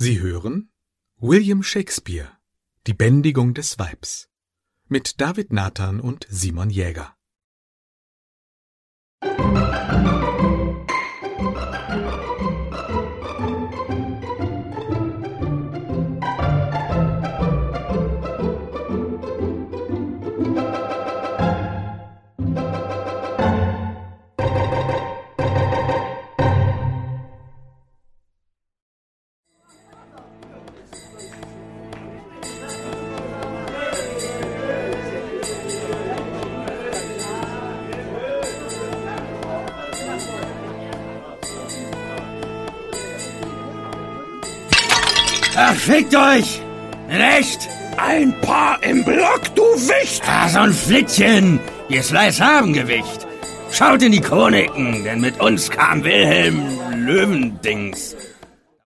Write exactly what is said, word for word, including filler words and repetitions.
Sie hören William Shakespeare, die Bändigung des Weibs, mit David Nathan und Simon Jäger. Ach, fickt euch! In echt? Ein Paar im Block, du Wicht! Ah, so ein Flittchen! Ihr Slice haben Gewicht. Schaut in die Chroniken, denn mit uns kam Wilhelm Löwendings.